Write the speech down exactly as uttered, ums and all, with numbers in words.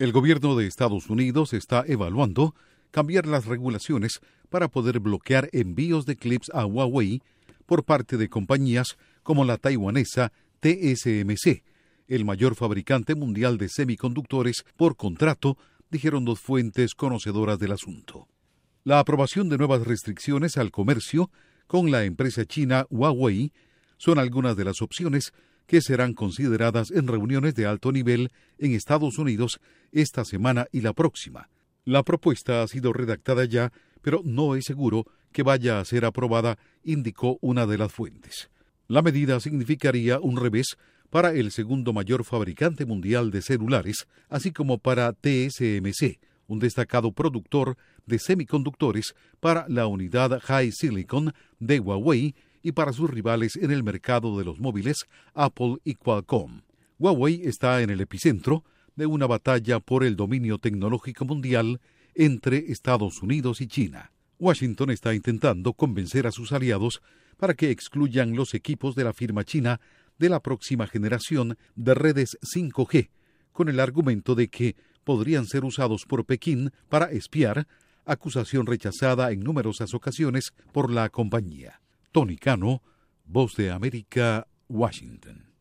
El gobierno de Estados Unidos está evaluando cambiar las regulaciones para poder bloquear envíos de clips a Huawei por parte de compañías como la taiwanesa T S M C, el mayor fabricante mundial de semiconductores por contrato, dijeron dos fuentes conocedoras del asunto. La aprobación de nuevas restricciones al comercio con la empresa china Huawei son algunas de las opciones que serán consideradas en reuniones de alto nivel en Estados Unidos esta semana y la próxima. La propuesta ha sido redactada ya, pero no es seguro que vaya a ser aprobada, indicó una de las fuentes. La medida significaría un revés para el segundo mayor fabricante mundial de celulares, así como para T S M C, un destacado productor de semiconductores para la unidad High Silicon de Huawei y para sus rivales en el mercado de los móviles Apple y Qualcomm. Huawei está en el epicentro de una batalla por el dominio tecnológico mundial entre Estados Unidos y China. Washington está intentando convencer a sus aliados para que excluyan los equipos de la firma china de la próxima generación de redes cinco G, con el argumento de que podrían ser usados por Pekín para espiar, acusación rechazada en numerosas ocasiones por la compañía. Tony Cano, Voz de América, Washington.